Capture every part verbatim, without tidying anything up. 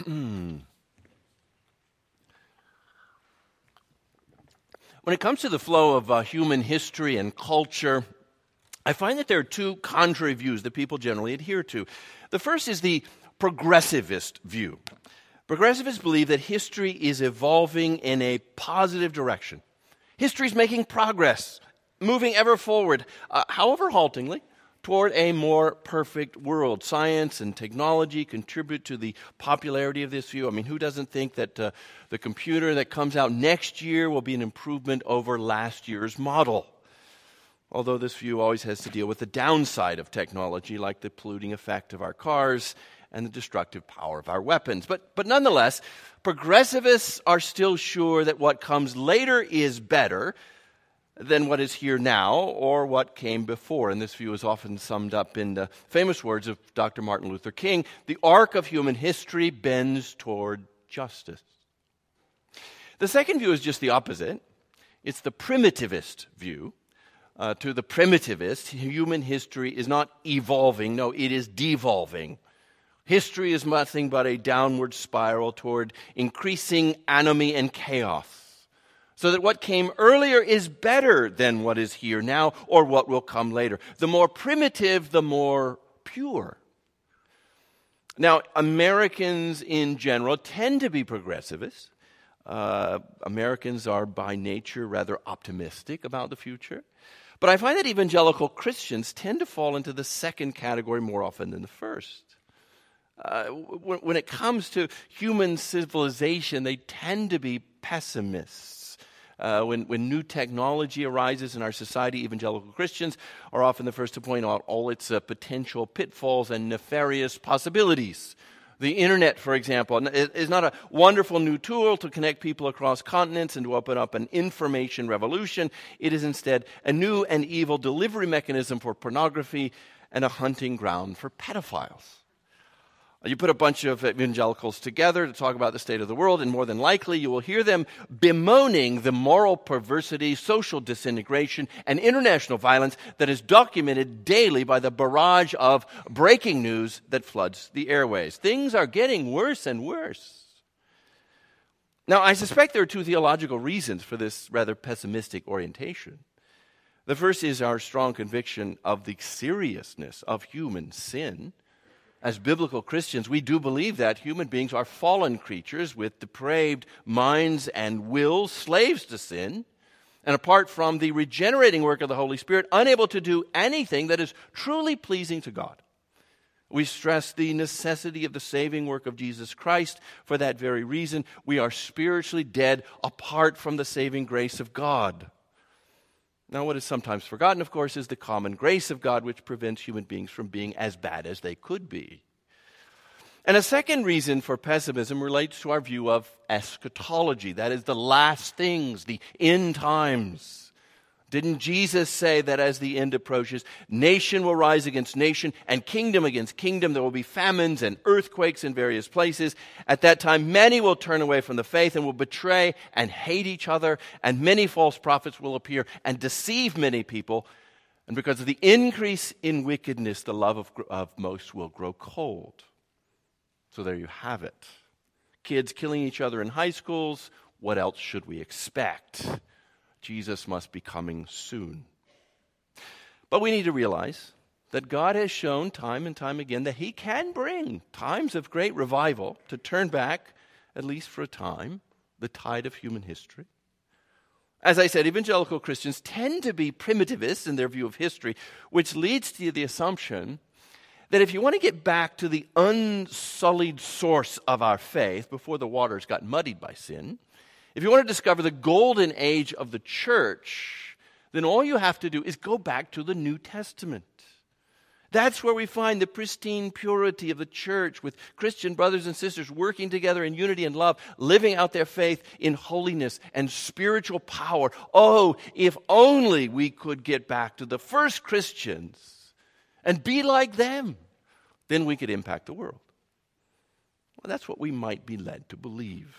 When it comes to the flow of uh, human history and culture, I find that there are two contrary views that people generally adhere to. The first is the progressivist view. Progressivists believe that history is evolving in a positive direction. History is making progress, moving ever forward, uh, however haltingly, toward a more perfect world. Science and technology contribute to the popularity of this view. I mean, who doesn't think that uh, the computer that comes out next year will be an improvement over last year's model? Although this view always has to deal with the downside of technology, like the polluting effect of our cars and the destructive power of our weapons. But, but nonetheless, progressivists are still sure that what comes later is better than what is here now or what came before. And this view is often summed up in the famous words of Doctor Martin Luther King: the arc of human history bends toward justice. The second view is just the opposite. It's the primitivist view. Uh, to the primitivist, human history is not evolving, no, it is devolving. History is nothing but a downward spiral toward increasing anomie and chaos, so that what came earlier is better than what is here now or what will come later. The more primitive, the more pure. Now, Americans in general tend to be progressivists. Uh, Americans are by nature rather optimistic about the future. But I find that evangelical Christians tend to fall into the second category more often than the first. Uh, when, when it comes to human civilization, they tend to be pessimists. Uh, when, when new technology arises in our society, evangelical Christians are often the first to point out all its uh, potential pitfalls and nefarious possibilities. The internet, for example, is not a wonderful new tool to connect people across continents and to open up an information revolution. It is instead a new and evil delivery mechanism for pornography and a hunting ground for pedophiles. You put a bunch of evangelicals together to talk about the state of the world, and more than likely you will hear them bemoaning the moral perversity, social disintegration, and international violence that is documented daily by the barrage of breaking news that floods the airways. Things are getting worse and worse. Now, I suspect there are two theological reasons for this rather pessimistic orientation. The first is our strong conviction of the seriousness of human sin. As biblical Christians, we do believe that human beings are fallen creatures with depraved minds and wills, slaves to sin, and apart from the regenerating work of the Holy Spirit, unable to do anything that is truly pleasing to God. We stress the necessity of the saving work of Jesus Christ. For that very reason, we are spiritually dead apart from the saving grace of God. Now, what is sometimes forgotten, of course, is the common grace of God, which prevents human beings from being as bad as they could be. And a second reason for pessimism relates to our view of eschatology. That is, the last things, the end times. Didn't Jesus say that as the end approaches, nation will rise against nation and kingdom against kingdom? There will be famines and earthquakes in various places. At that time, many will turn away from the faith and will betray and hate each other, and many false prophets will appear and deceive many people. And because of the increase in wickedness, the love of, of most will grow cold. So there you have it. Kids killing each other in high schools. What else should we expect? Jesus must be coming soon. But we need to realize that God has shown time and time again that He can bring times of great revival to turn back, at least for a time, the tide of human history. As I said, evangelical Christians tend to be primitivists in their view of history, which leads to the assumption that if you want to get back to the unsullied source of our faith before the waters got muddied by sin, if you want to discover the golden age of the church, then all you have to do is go back to the New Testament. That's where we find the pristine purity of the church, with Christian brothers and sisters working together in unity and love, living out their faith in holiness and spiritual power. Oh, if only we could get back to the first Christians and be like them, then we could impact the world. Well, that's what we might be led to believe.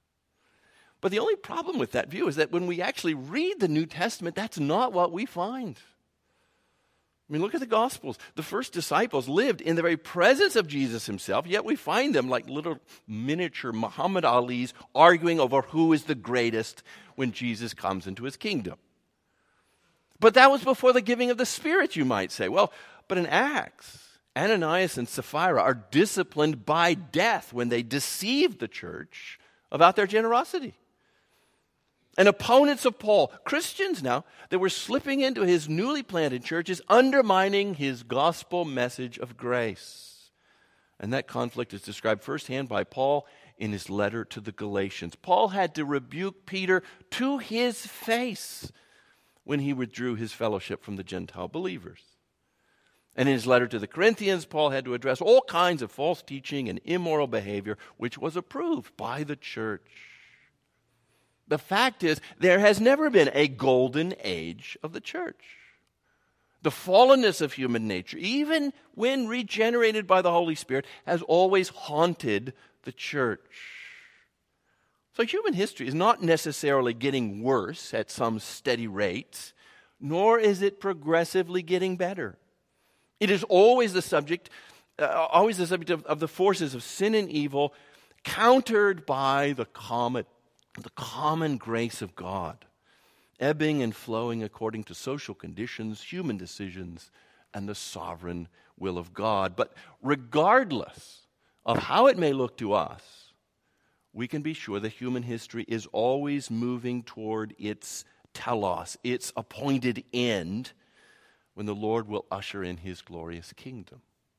But the only problem with that view is that when we actually read the New Testament, that's not what we find. I mean, look at the Gospels. The first disciples lived in the very presence of Jesus himself, yet we find them like little miniature Muhammad Alis arguing over who is the greatest when Jesus comes into his kingdom. But that was before the giving of the Spirit, you might say. Well, but in Acts, Ananias and Sapphira are disciplined by death when they deceived the church about their generosity. And opponents of Paul, Christians now, that were slipping into his newly planted churches, undermining his gospel message of grace. And that conflict is described firsthand by Paul in his letter to the Galatians. Paul had to rebuke Peter to his face when he withdrew his fellowship from the Gentile believers. And in his letter to the Corinthians, Paul had to address all kinds of false teaching and immoral behavior, which was approved by the church. The fact is, there has never been a golden age of the church. The fallenness of human nature, even when regenerated by the Holy Spirit, has always haunted the church. So human history is not necessarily getting worse at some steady rate, nor is it progressively getting better. It is always the subject, uh, always the subject of, of the forces of sin and evil, countered by the common the common grace of God, ebbing and flowing according to social conditions, human decisions, and the sovereign will of God. But regardless of how it may look to us, we can be sure that human history is always moving toward its telos, its appointed end, when the Lord will usher in his glorious kingdom.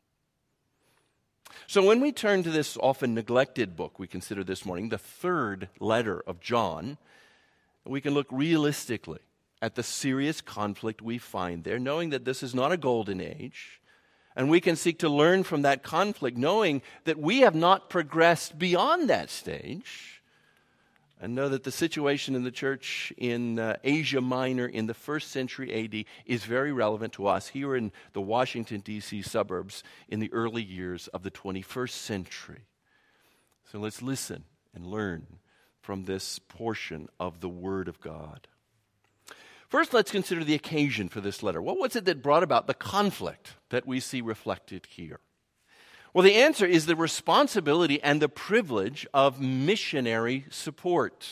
So when we turn to this often neglected book we consider this morning, the third letter of John, we can look realistically at the serious conflict we find there, knowing that this is not a golden age, and we can seek to learn from that conflict, knowing that we have not progressed beyond that stage, and know that the situation in the church in uh, Asia Minor in the first century A D is very relevant to us here in the Washington, D C suburbs in the early years of the twenty-first century. So let's listen and learn from this portion of the Word of God. First, let's consider the occasion for this letter. What was it that brought about the conflict that we see reflected here? Well, the answer is the responsibility and the privilege of missionary support.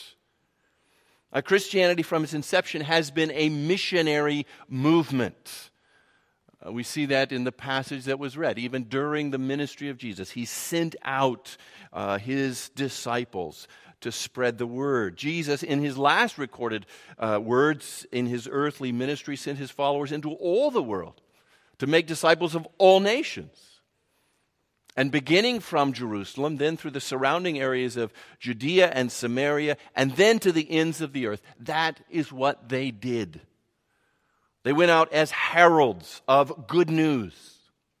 Uh, Christianity from its inception has been a missionary movement. Uh, we see that in the passage that was read. Even during the ministry of Jesus, he sent out uh, his disciples to spread the word. Jesus, in his last recorded uh, words in his earthly ministry, sent his followers into all the world to make disciples of all nations. And beginning from Jerusalem, then through the surrounding areas of Judea and Samaria, and then to the ends of the earth. That is what they did. They went out as heralds of good news.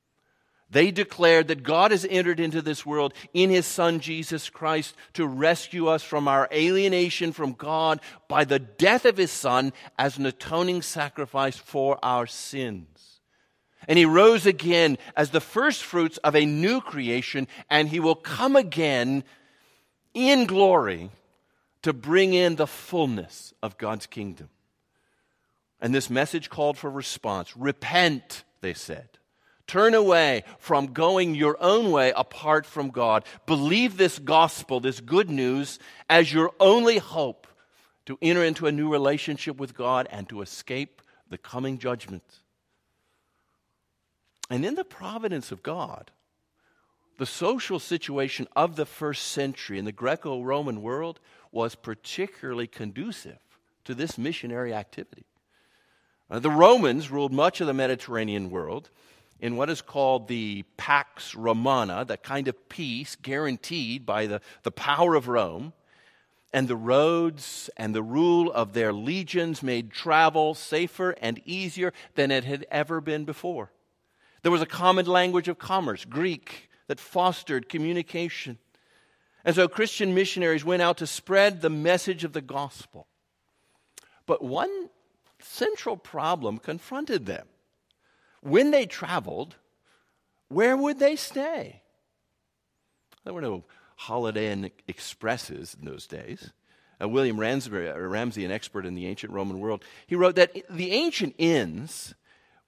They declared that God has entered into this world in his Son Jesus Christ to rescue us from our alienation from God by the death of his Son as an atoning sacrifice for our sins. And he rose again as the first fruits of a new creation, and he will come again in glory to bring in the fullness of God's kingdom. And this message called for response. Repent, they said. Turn away from going your own way apart from God. Believe this gospel, this good news, as your only hope to enter into a new relationship with God and to escape the coming judgment. And in the providence of God, the social situation of the first century in the Greco-Roman world was particularly conducive to this missionary activity. Uh, the Romans ruled much of the Mediterranean world in what is called the Pax Romana, that kind of peace guaranteed by the, the power of Rome. And the roads and the rule of their legions made travel safer and easier than it had ever been before. There was a common language of commerce, Greek, that fostered communication. And so Christian missionaries went out to spread the message of the gospel. But one central problem confronted them. When they traveled, where would they stay? There were no Holiday Inn Expresses in those days. Uh, William Ramsay, Ramsay, an expert in the ancient Roman world, he wrote that the ancient inns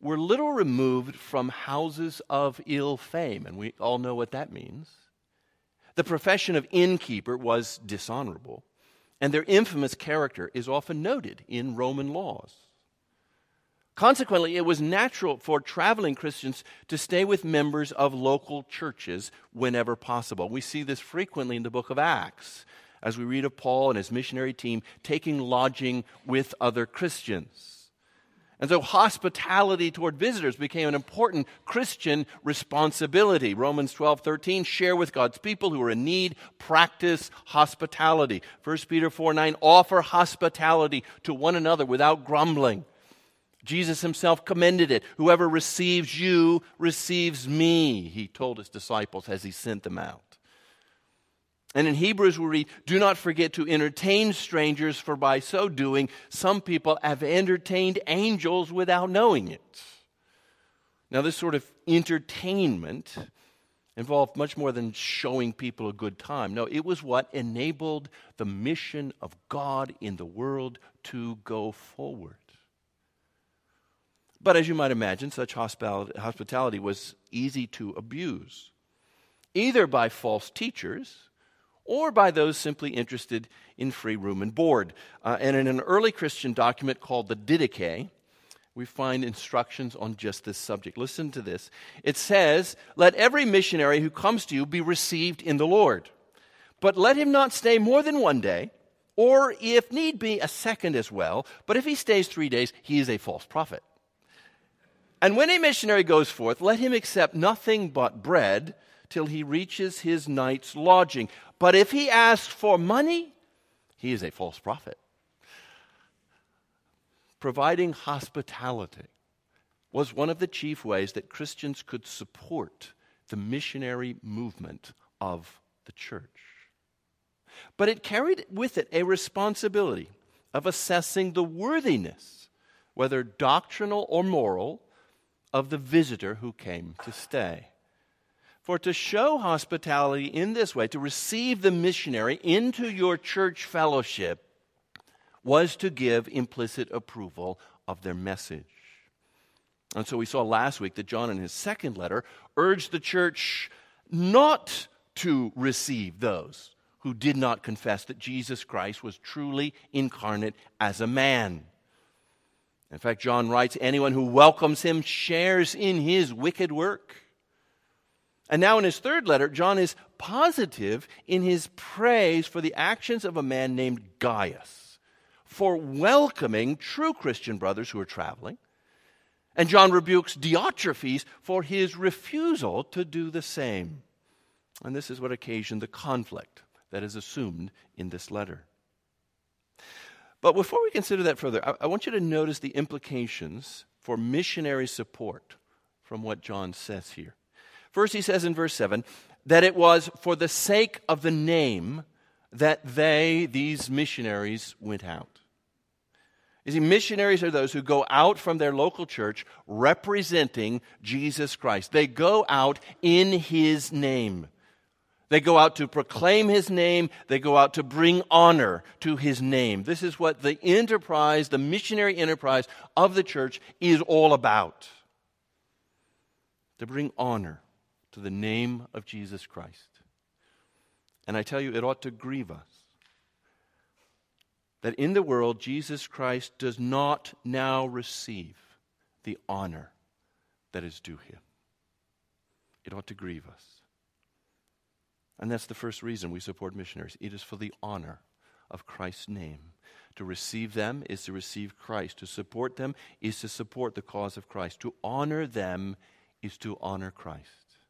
were little removed from houses of ill fame, and we all know what that means. The profession of innkeeper was dishonorable, and their infamous character is often noted in Roman laws. Consequently, it was natural for traveling Christians to stay with members of local churches whenever possible. We see this frequently in the book of Acts, as we read of Paul and his missionary team taking lodging with other Christians. And so hospitality toward visitors became an important Christian responsibility. Romans twelve thirteen, share with God's people who are in need, practice hospitality. First Peter four nine, offer hospitality to one another without grumbling. Jesus himself commended it. Whoever receives you receives me, he told his disciples as he sent them out. And in Hebrews we read, do not forget to entertain strangers, for by so doing, some people have entertained angels without knowing it. Now, this sort of entertainment involved much more than showing people a good time. No, it was what enabled the mission of God in the world to go forward. But as you might imagine, such hospitality was easy to abuse, either by false teachers or by those simply interested in free room and board. Uh, and in an early Christian document called the Didache, we find instructions on just this subject. Listen to this. It says, let every missionary who comes to you be received in the Lord, but let him not stay more than one day, or if need be, a second as well. But if he stays three days, he is a false prophet. And when a missionary goes forth, let him accept nothing but bread till he reaches his night's lodging. But if he asks for money, he is a false prophet. Providing hospitality was one of the chief ways that Christians could support the missionary movement of the church. But it carried with it a responsibility of assessing the worthiness, whether doctrinal or moral, of the visitor who came to stay. For to show hospitality in this way, to receive the missionary into your church fellowship, was to give implicit approval of their message. And so we saw last week that John in his second letter urged the church not to receive those who did not confess that Jesus Christ was truly incarnate as a man. In fact, John writes, anyone who welcomes him shares in his wicked work. And now in his third letter, John is positive in his praise for the actions of a man named Gaius, for welcoming true Christian brothers who are traveling. And John rebukes Diotrephes for his refusal to do the same. And this is what occasioned the conflict that is assumed in this letter. But before we consider that further, I, I want you to notice the implications for missionary support from what John says here. First, he says in verse seven, that it was for the sake of the name that they, these missionaries, went out. You see, missionaries are those who go out from their local church representing Jesus Christ. They go out in his name. They go out to proclaim his name. They go out to bring honor to his name. This is what the enterprise, the missionary enterprise of the church is all about. To bring honor to the name of Jesus Christ. And I tell you, it ought to grieve us that in the world, Jesus Christ does not now receive the honor that is due him. It ought to grieve us. And that's the first reason we support missionaries. It is for the honor of Christ's name. To receive them is to receive Christ. To support them is to support the cause of Christ. To honor them is to honor Christ.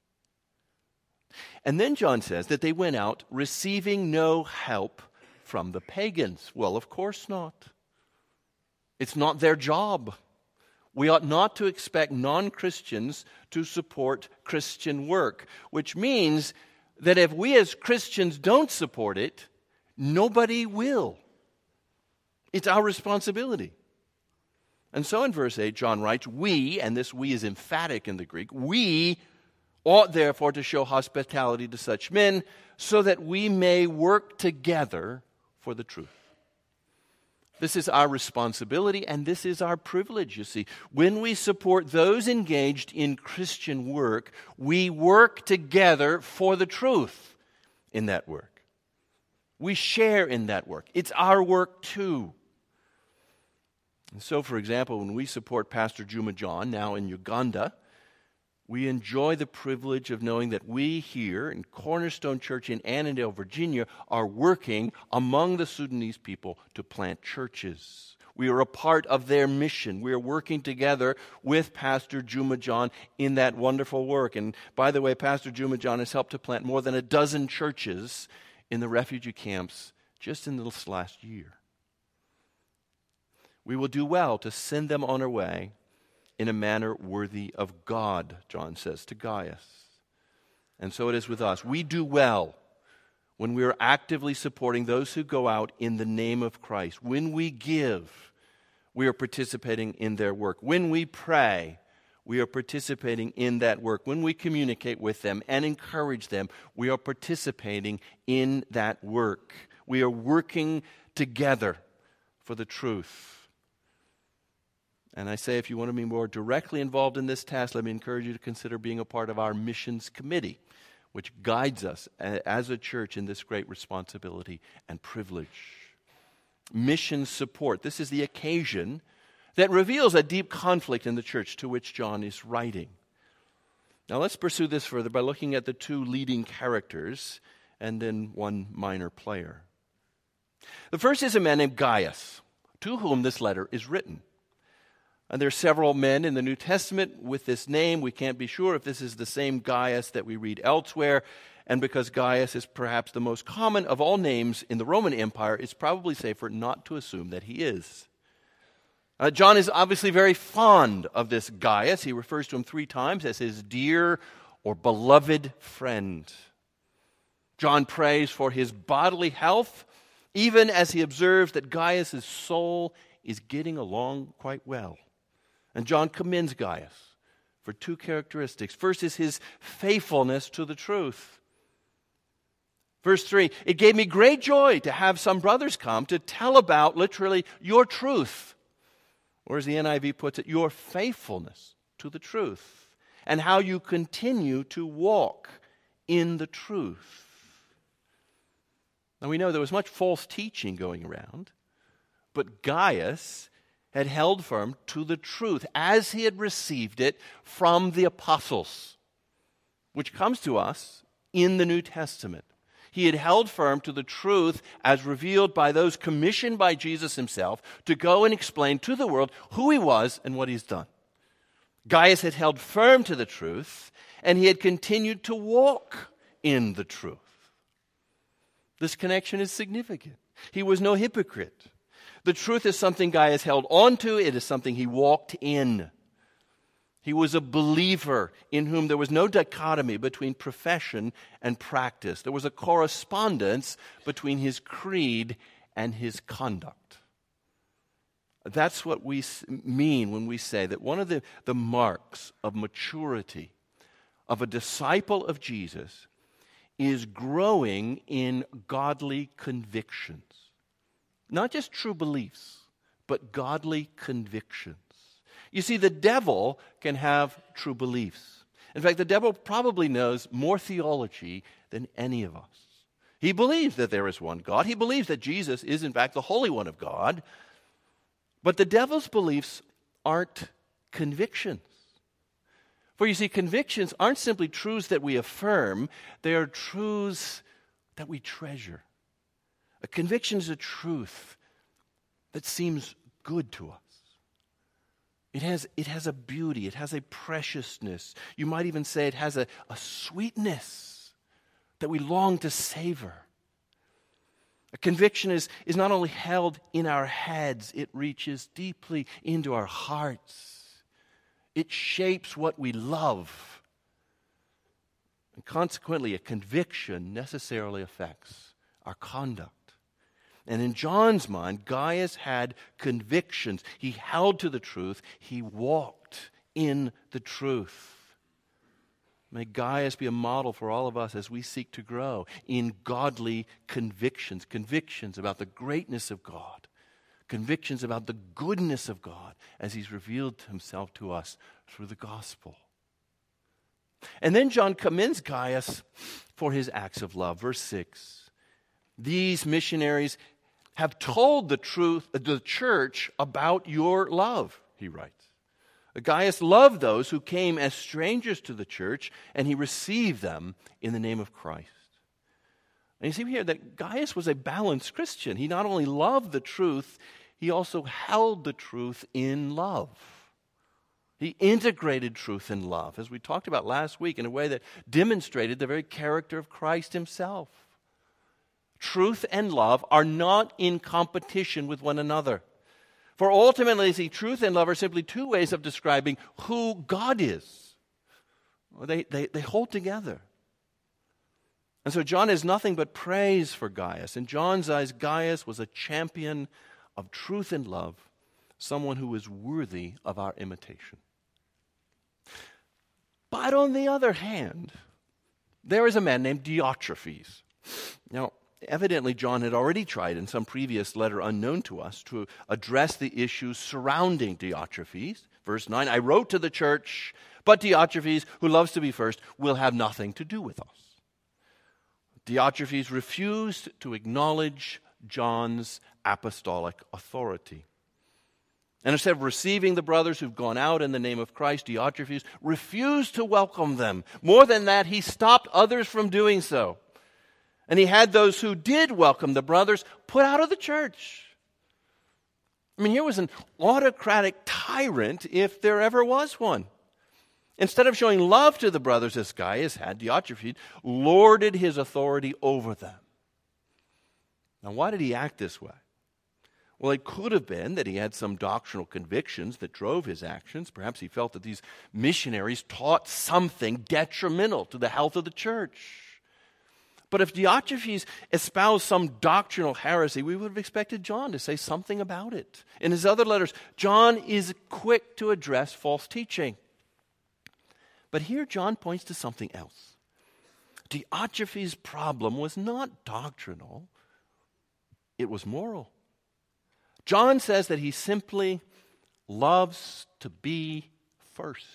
And then John says that they went out receiving no help from the pagans. Well, of course not. It's not their job. We ought not to expect non-Christians to support Christian work, which means that if we as Christians don't support it, nobody will. It's our responsibility. And so in verse eight, John writes, we, and this we is emphatic in the Greek, we ought therefore to show hospitality to such men so that we may work together for the truth. This is our responsibility, and this is our privilege, you see. When we support those engaged in Christian work, we work together for the truth in that work. We share in that work. It's our work too. And so, for example, when we support Pastor Juma John, now in Uganda, we enjoy the privilege of knowing that we here in Cornerstone Church in Annandale, Virginia, are working among the Sudanese people to plant churches. We are a part of their mission. We are working together with Pastor Juma John in that wonderful work. And by the way, Pastor Juma John has helped to plant more than a dozen churches in the refugee camps just in this last year. We will do well to send them on our way in a manner worthy of God, John says to Gaius. And so it is with us. We do well when we are actively supporting those who go out in the name of Christ. When we give, we are participating in their work. When we pray, we are participating in that work. When we communicate with them and encourage them, we are participating in that work. We are working together for the truth. And I say, if you want to be more directly involved in this task, let me encourage you to consider being a part of our missions committee, which guides us as a church in this great responsibility and privilege. Mission support. This is the occasion that reveals a deep conflict in the church to which John is writing. Now let's pursue this further by looking at the two leading characters and then one minor player. The first is a man named Gaius, to whom this letter is written. And there are several men in the New Testament with this name. We can't be sure if this is the same Gaius that we read elsewhere. And because Gaius is perhaps the most common of all names in the Roman Empire, it's probably safer not to assume that he is. Uh, John is obviously very fond of this Gaius. He refers to him three times as his dear or beloved friend. John prays for his bodily health, even as he observes that Gaius' soul is getting along quite well. And John commends Gaius for two characteristics. First is his faithfulness to the truth. Verse three, it gave me great joy to have some brothers come to tell about, literally, your truth. Or as the N I V puts it, your faithfulness to the truth. And how you continue to walk in the truth. Now we know there was much false teaching going around, but Gaius had held firm to the truth as he had received it from the apostles, which comes to us in the New Testament. He had held firm to the truth as revealed by those commissioned by Jesus himself to go and explain to the world who he was and what he's done. Gaius had held firm to the truth, and he had continued to walk in the truth. This connection is significant. He was no hypocrite. The truth is something Gaius held on to. It is something he walked in. He was a believer in whom there was no dichotomy between profession and practice. There was a correspondence between his creed and his conduct. That's what we mean when we say that one of the, the marks of maturity of a disciple of Jesus is growing in godly convictions. Not just true beliefs, but godly convictions. You see, the devil can have true beliefs. In fact, the devil probably knows more theology than any of us. He believes that there is one God. He believes that Jesus is, in fact, the Holy One of God. But the devil's beliefs aren't convictions. For you see, convictions aren't simply truths that we affirm. They are truths that we treasure. A conviction is a truth that seems good to us. It has, it has a beauty. It has a preciousness. You might even say it has a, a sweetness that we long to savor. A conviction is, is not only held in our heads, it reaches deeply into our hearts. It shapes what we love. And consequently, a conviction necessarily affects our conduct. And in John's mind, Gaius had convictions. He held to the truth. He walked in the truth. May Gaius be a model for all of us as we seek to grow in godly convictions, convictions about the greatness of God, convictions about the goodness of God as he's revealed himself to us through the gospel. And then John commends Gaius for his acts of love. Verse six, these missionaries have told the truth, the church about your love, he writes. Gaius loved those who came as strangers to the church, and he received them in the name of Christ. And you see here that Gaius was a balanced Christian. He not only loved the truth, he also held the truth in love. He integrated truth and love, as we talked about last week, in a way that demonstrated the very character of Christ himself. Truth and love are not in competition with one another. For ultimately, see, truth and love are simply two ways of describing who God is. They, they, they hold together. And so John has nothing but praise for Gaius. In John's eyes, Gaius was a champion of truth and love, someone who was worthy of our imitation. But on the other hand, there is a man named Diotrephes. Now, evidently John had already tried in some previous letter unknown to us to address the issues surrounding Diotrephes. Verse nine, I wrote to the church, but Diotrephes, who loves to be first, will have nothing to do with us. Diotrephes refused to acknowledge John's apostolic authority. And instead of receiving the brothers who've gone out in the name of Christ, Diotrephes refused to welcome them. More than that, he stopped others from doing so. And he had those who did welcome the brothers put out of the church. I mean, here was an autocratic tyrant, if there ever was one. Instead of showing love to the brothers as Gaius had, Diotrephes lorded his authority over them. Now, why did he act this way? Well, it could have been that he had some doctrinal convictions that drove his actions. Perhaps he felt that these missionaries taught something detrimental to the health of the church. But if Diotrephes espoused some doctrinal heresy, we would have expected John to say something about it. In his other letters, John is quick to address false teaching. But here John points to something else. Diotrephes' problem was not doctrinal, it was moral. John says that he simply loves to be first.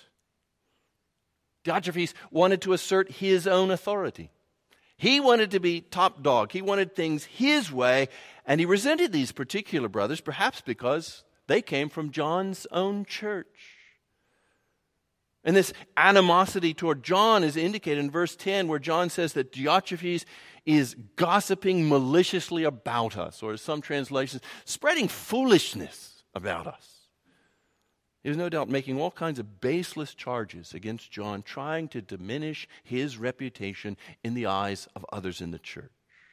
Diotrephes wanted to assert his own authority. He wanted to be top dog. He wanted things his way, and he resented these particular brothers, perhaps because they came from John's own church. And this animosity toward John is indicated in verse ten, where John says that Diotrephes is gossiping maliciously about us, or as some translations, spreading foolishness about us. He was no doubt making all kinds of baseless charges against John, trying to diminish his reputation in the eyes of others in the church.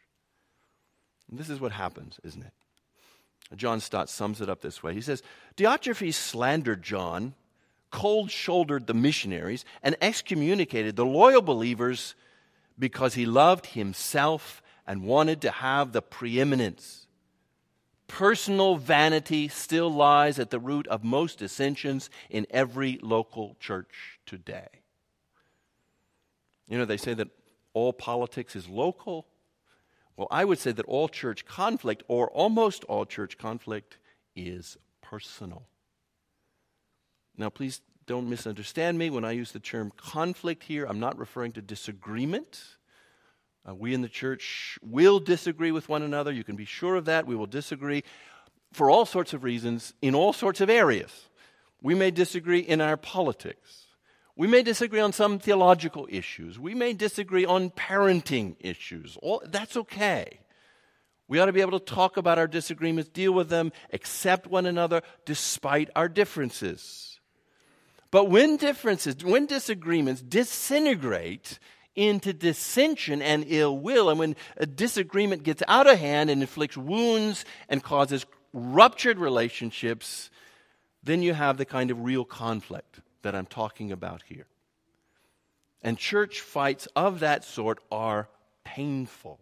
And this is what happens, isn't it? John Stott sums it up this way. He says, Diotrephes slandered John, cold-shouldered the missionaries, and excommunicated the loyal believers because he loved himself and wanted to have the preeminence. Personal vanity still lies at the root of most dissensions in every local church today. You know, they say that all politics is local. Well, I would say that all church conflict, or almost all church conflict, is personal. Now, please don't misunderstand me. When I use the term conflict here, I'm not referring to disagreement. Uh, we in the church will disagree with one another. You can be sure of that. We will disagree for all sorts of reasons in all sorts of areas. We may disagree in our politics. We may disagree on some theological issues. We may disagree on parenting issues. All, that's okay. We ought to be able to talk about our disagreements, deal with them, accept one another despite our differences. But when differences, when disagreements disintegrate into dissension and ill will, and when a disagreement gets out of hand and inflicts wounds and causes ruptured relationships, then you have the kind of real conflict that I'm talking about here. And church fights of that sort are painful.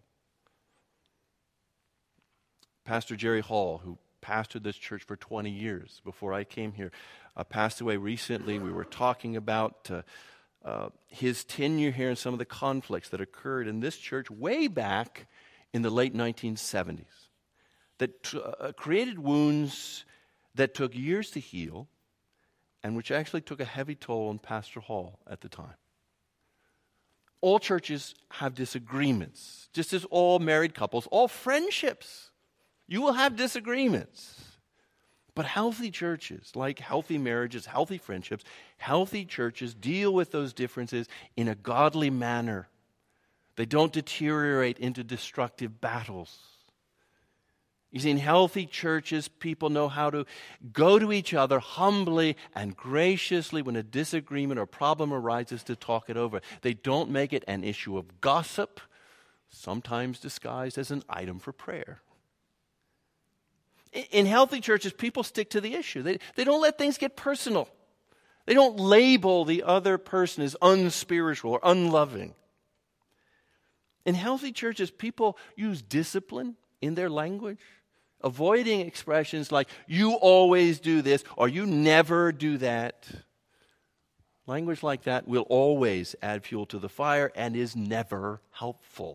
Pastor Jerry Hall, who pastored this church for twenty years before I came here, uh, passed away recently. We were talking about uh, Uh, his tenure here and some of the conflicts that occurred in this church way back in the late nineteen seventies. that t- uh, created wounds that took years to heal and which actually took a heavy toll on Pastor Hall at the time. All churches have disagreements, just as all married couples, all friendships. You will have disagreements. But healthy churches, like healthy marriages, healthy friendships, healthy churches deal with those differences in a godly manner. They don't deteriorate into destructive battles. You see, in healthy churches, people know how to go to each other humbly and graciously when a disagreement or problem arises to talk it over. They don't make it an issue of gossip, sometimes disguised as an item for prayer. In healthy churches, people stick to the issue. They, they don't let things get personal. They don't label the other person as unspiritual or unloving. In healthy churches, people use discipline in their language, avoiding expressions like, you always do this, or you never do that. Language like that will always add fuel to the fire and is never helpful.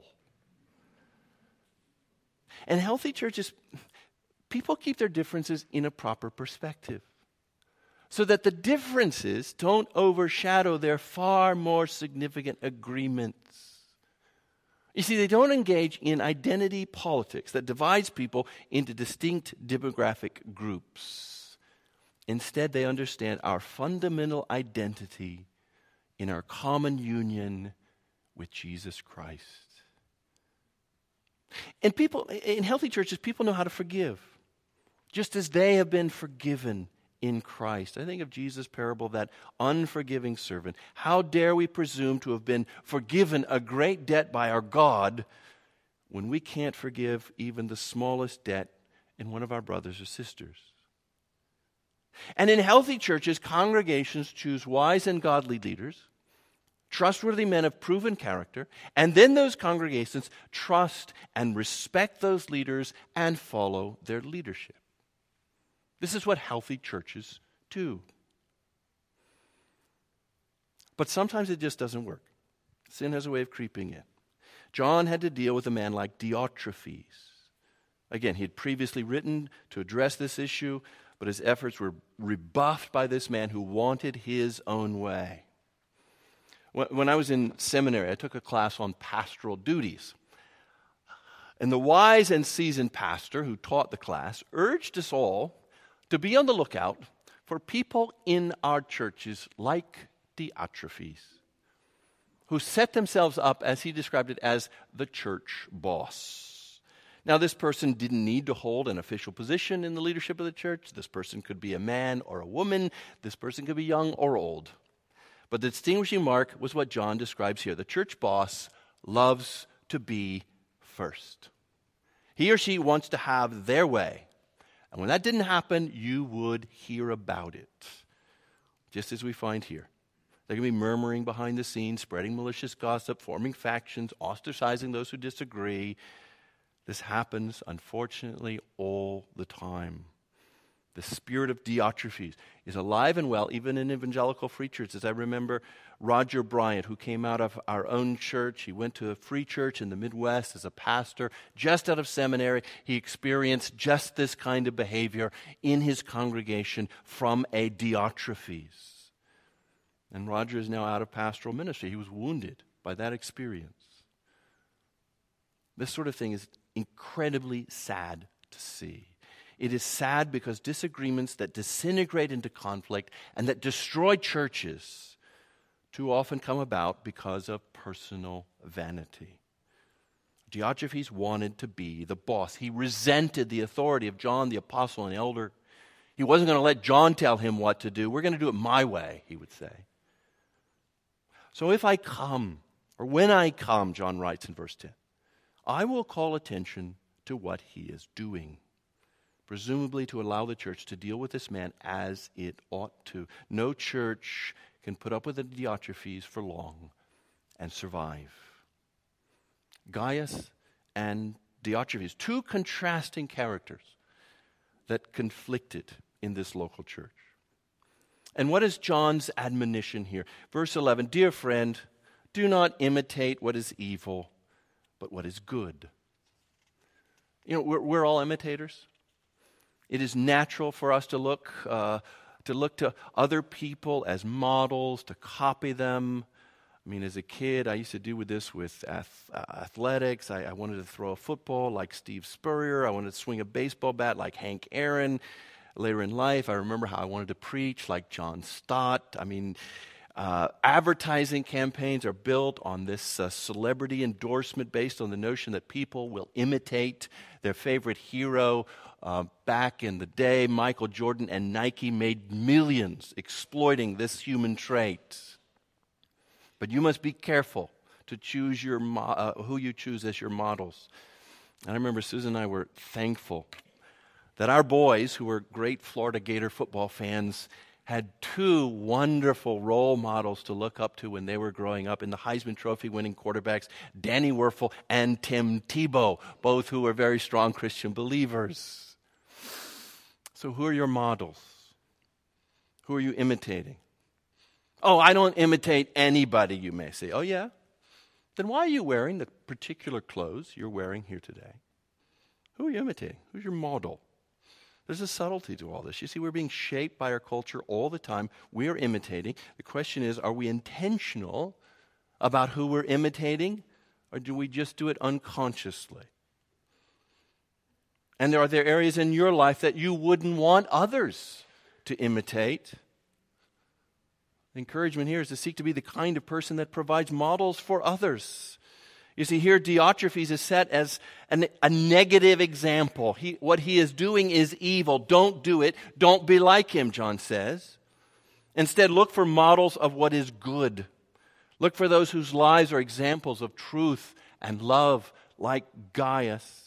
And healthy churches, people keep their differences in a proper perspective so that the differences don't overshadow their far more significant agreements. You see, they don't engage in identity politics that divides people into distinct demographic groups. Instead, they understand our fundamental identity in our common union with Jesus Christ. And people, in healthy churches, people know how to forgive, just as they have been forgiven in Christ. I think of Jesus' parable, that unforgiving servant. How dare we presume to have been forgiven a great debt by our God when we can't forgive even the smallest debt in one of our brothers or sisters? And in healthy churches, congregations choose wise and godly leaders, trustworthy men of proven character, and then those congregations trust and respect those leaders and follow their leadership. This is what healthy churches do. But sometimes it just doesn't work. Sin has a way of creeping in. John had to deal with a man like Diotrephes. Again, he had previously written to address this issue, but his efforts were rebuffed by this man who wanted his own way. When I was in seminary, I took a class on pastoral duties. And the wise and seasoned pastor who taught the class urged us all to be on the lookout for people in our churches like Diotrephes, who set themselves up, as he described it, as the church boss. Now, this person didn't need to hold an official position in the leadership of the church. This person could be a man or a woman. This person could be young or old. But the distinguishing mark was what John describes here. The church boss loves to be first. He or she wants to have their way. And when that didn't happen, you would hear about it. Just as we find here. They're going to be murmuring behind the scenes, spreading malicious gossip, forming factions, ostracizing those who disagree. This happens, unfortunately, all the time. The spirit of Diotrephes is alive and well, even in evangelical free churches. I remember Roger Bryant, who came out of our own church. He went to a free church in the Midwest as a pastor. Just out of seminary, he experienced just this kind of behavior in his congregation from a Diotrephes. And Roger is now out of pastoral ministry. He was wounded by that experience. This sort of thing is incredibly sad to see. It is sad because disagreements that disintegrate into conflict and that destroy churches too often come about because of personal vanity. Diotrephes wanted to be the boss. He resented the authority of John, the apostle and elder. He wasn't going to let John tell him what to do. We're going to do it my way, he would say. So if I come, or when I come, John writes in verse ten, I will call attention to what he is doing, presumably to allow the church to deal with this man as it ought to. No church can put up with the Diotrephes for long and survive. Gaius and Diotrephes, two contrasting characters that conflicted in this local church. And what is John's admonition here? Verse eleven, dear friend, do not imitate what is evil, but what is good. You know, we're, we're all imitators. It is natural for us to look uh, to look to other people as models, to copy them. I mean, as a kid, I used to do with this with ath- uh, athletics. I, I wanted to throw a football like Steve Spurrier. I wanted to swing a baseball bat like Hank Aaron. Later in life, I remember how I wanted to preach like John Stott. I mean, uh, advertising campaigns are built on this uh, celebrity endorsement based on the notion that people will imitate their favorite hero. Uh, back in the day, Michael Jordan and Nike made millions exploiting this human trait. But you must be careful to choose your mo- uh, who you choose as your models. And I remember Susan and I were thankful that our boys, who were great Florida Gator football fans, had two wonderful role models to look up to when they were growing up in the Heisman Trophy winning quarterbacks, Danny Werfel and Tim Tebow, both who were very strong Christian believers. So who are your models? Who are you imitating? Oh, I don't imitate anybody, you may say. Oh, yeah? Then why are you wearing the particular clothes you're wearing here today? Who are you imitating? Who's your model? There's a subtlety to all this. You see, we're being shaped by our culture all the time. We are imitating. The question is, are we intentional about who we're imitating, or do we just do it unconsciously? And are there areas in your life that you wouldn't want others to imitate? The encouragement here is to seek to be the kind of person that provides models for others. You see, here Diotrephes is set as an, a negative example. He, what he is doing is evil. Don't do it. Don't be like him, John says. Instead, look for models of what is good. Look for those whose lives are examples of truth and love, like Gaius.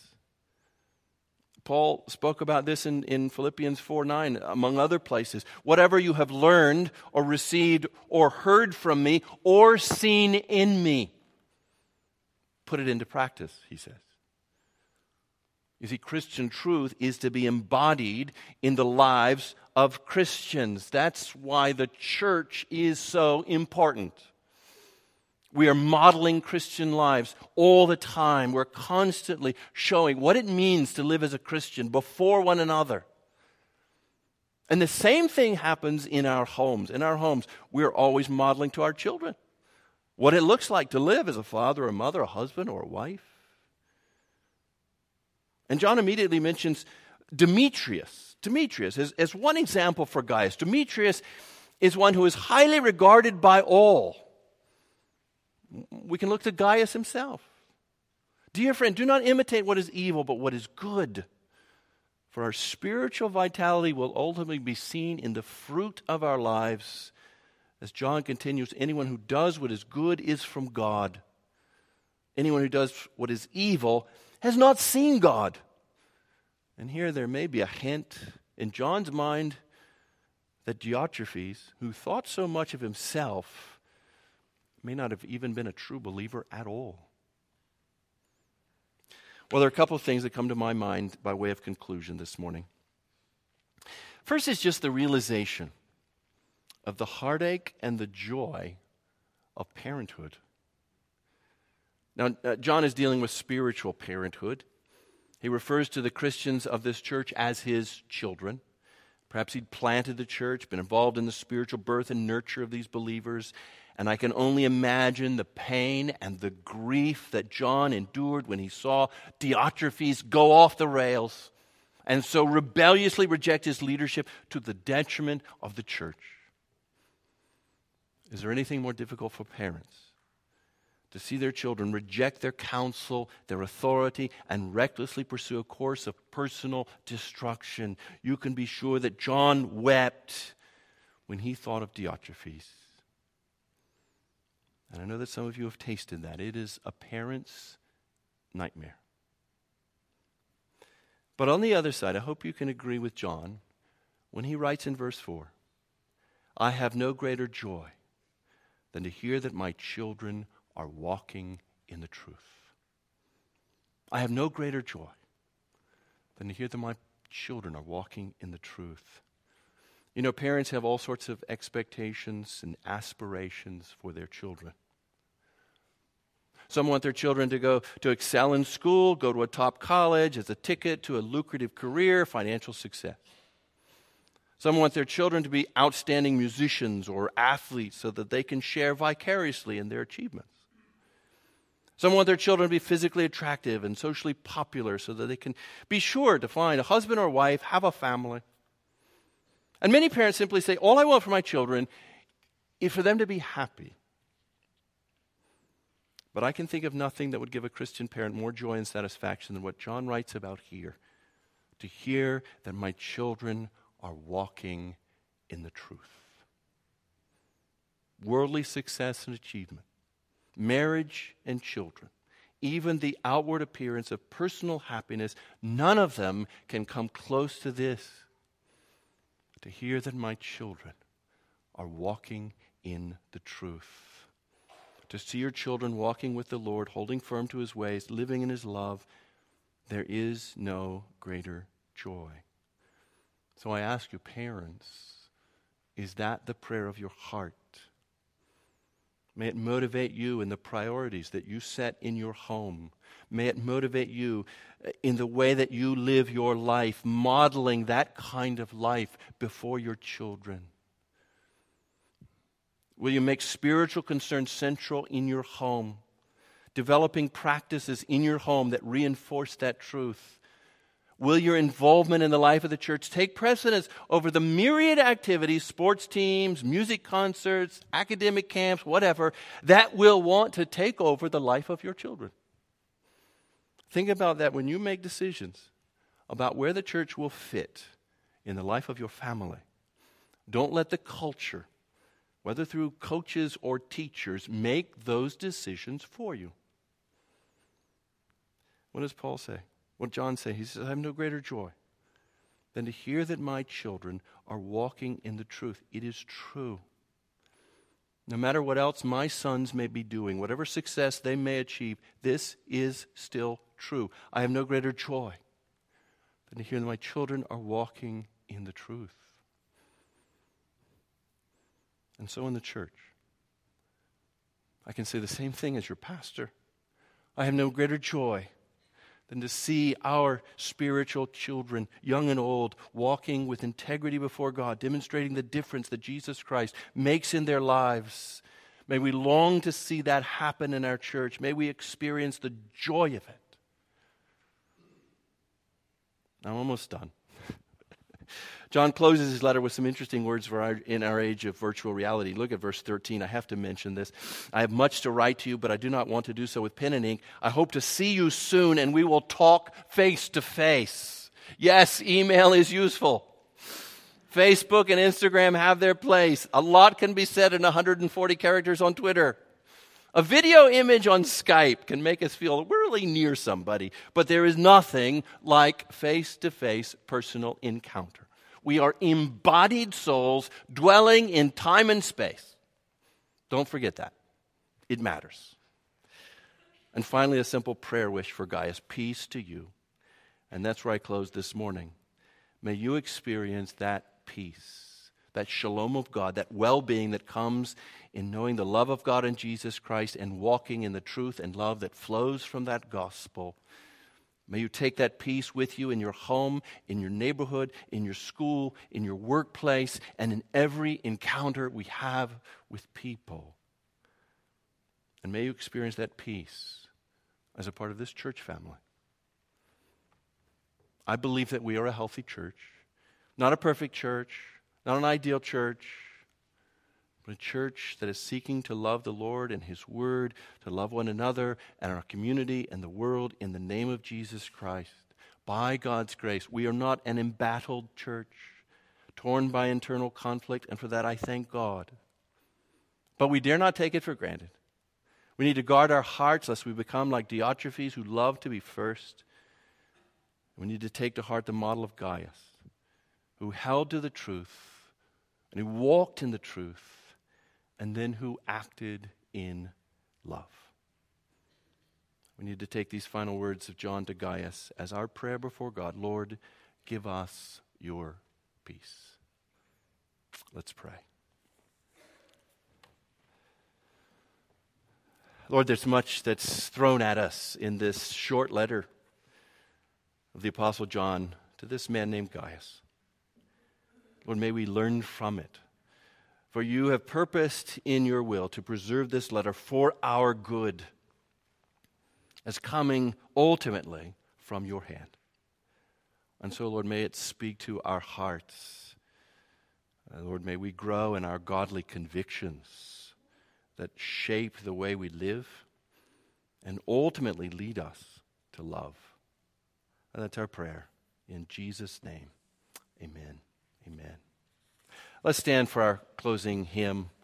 Paul spoke about this in, in Philippians four nine, among other places. Whatever you have learned or received or heard from me or seen in me, put it into practice, he says. You see, Christian truth is to be embodied in the lives of Christians. That's why the church is so important. We are modeling Christian lives all the time. We're constantly showing what it means to live as a Christian before one another. And the same thing happens in our homes. In our homes, we're always modeling to our children what it looks like to live as a father, a mother, a husband, or a wife. And John immediately mentions Demetrius. Demetrius is, is one example for Gaius. Demetrius is one who is highly regarded by all. We can look to Gaius himself. Dear friend, do not imitate what is evil, but what is good. For our spiritual vitality will ultimately be seen in the fruit of our lives. As John continues, anyone who does what is good is from God. Anyone who does what is evil has not seen God. And here there may be a hint in John's mind that Diotrephes, who thought so much of himself, may not have even been a true believer at all. Well, there are a couple of things that come to my mind by way of conclusion this morning. First is just the realization of the heartache and the joy of parenthood. Now, uh, John is dealing with spiritual parenthood. He refers to the Christians of this church as his children. Perhaps he'd planted the church, been involved in the spiritual birth and nurture of these believers. And I can only imagine the pain and the grief that John endured when he saw Diotrephes go off the rails and so rebelliously reject his leadership to the detriment of the church. Is there anything more difficult for parents to see their children reject their counsel, their authority, and recklessly pursue a course of personal destruction? You can be sure that John wept when he thought of Diotrephes. And I know that some of you have tasted that. It is a parent's nightmare. But on the other side, I hope you can agree with John when he writes in verse four, I have no greater joy than to hear that my children are walking in the truth. I have no greater joy than to hear that my children are walking in the truth. You know, parents have all sorts of expectations and aspirations for their children. Some want their children to go to excel in school, go to a top college as a ticket to a lucrative career, financial success. Some want their children to be outstanding musicians or athletes so that they can share vicariously in their achievements. Some want their children to be physically attractive and socially popular so that they can be sure to find a husband or wife, have a family. And many parents simply say, all I want for my children is for them to be happy. But I can think of nothing that would give a Christian parent more joy and satisfaction than what John writes about here. To hear that my children are walking in the truth. Worldly success and achievement, marriage and children, even the outward appearance of personal happiness, none of them can come close to this. To hear that my children are walking in the truth. To see your children walking with the Lord, holding firm to his ways, living in his love, there is no greater joy. So I ask you, parents, is that the prayer of your heart? May it motivate you in the priorities that you set in your home. May it motivate you in the way that you live your life, modeling that kind of life before your children. Will you make spiritual concerns central in your home, developing practices in your home that reinforce that truth? Will your involvement in the life of the church take precedence over the myriad activities, sports teams, music concerts, academic camps, whatever, that will want to take over the life of your children? Think about that when you make decisions about where the church will fit in the life of your family. Don't let the culture, whether through coaches or teachers, make those decisions for you. What does Paul say? What John say? He says, I have no greater joy than to hear that my children are walking in the truth. It is true. No matter what else my sons may be doing, whatever success they may achieve, this is still true. I have no greater joy than to hear that my children are walking in the truth. And so in the church, I can say the same thing as your pastor. I have no greater joy than to see our spiritual children, young and old, walking with integrity before God, demonstrating the difference that Jesus Christ makes in their lives. May we long to see that happen in our church. May we experience the joy of it. I'm almost done. John closes his letter with some interesting words for our, in our age of virtual reality. Look at verse thirteen. I have to mention this. I have much to write to you, but I do not want to do so with pen and ink. I hope to see you soon, and we will talk face to face. Yes, email is useful. Facebook and Instagram have their place. A lot can be said in one hundred forty characters on Twitter. A video image on Skype can make us feel we're really near somebody, but there is nothing like face-to-face personal encounter. We are embodied souls dwelling in time and space. Don't forget that. It matters. And finally, a simple prayer wish for Gaius. Peace to you. And that's where I close this morning. May you experience that peace, that shalom of God, that well-being that comes in knowing the love of God in Jesus Christ and walking in the truth and love that flows from that gospel. May you take that peace with you in your home, in your neighborhood, in your school, in your workplace, and in every encounter we have with people. And may you experience that peace as a part of this church family. I believe that we are a healthy church, not a perfect church, not an ideal church, but a church that is seeking to love the Lord and His Word, to love one another and our community and the world in the name of Jesus Christ. By God's grace, we are not an embattled church, torn by internal conflict, and for that I thank God. But we dare not take it for granted. We need to guard our hearts lest we become like Diotrephes, who love to be first. We need to take to heart the model of Gaius, who held to the truth, and who walked in the truth, and then who acted in love. We need to take these final words of John to Gaius as our prayer before God. Lord, give us your peace. Let's pray. Lord, there's much that's thrown at us in this short letter of the Apostle John to this man named Gaius. Lord, may we learn from it. For you have purposed in your will to preserve this letter for our good, as coming ultimately from your hand. And so, Lord, may it speak to our hearts. Uh, Lord, may we grow in our godly convictions that shape the way we live and ultimately lead us to love. And that's our prayer. In Jesus' name, amen. Amen. Let's stand for our closing hymn.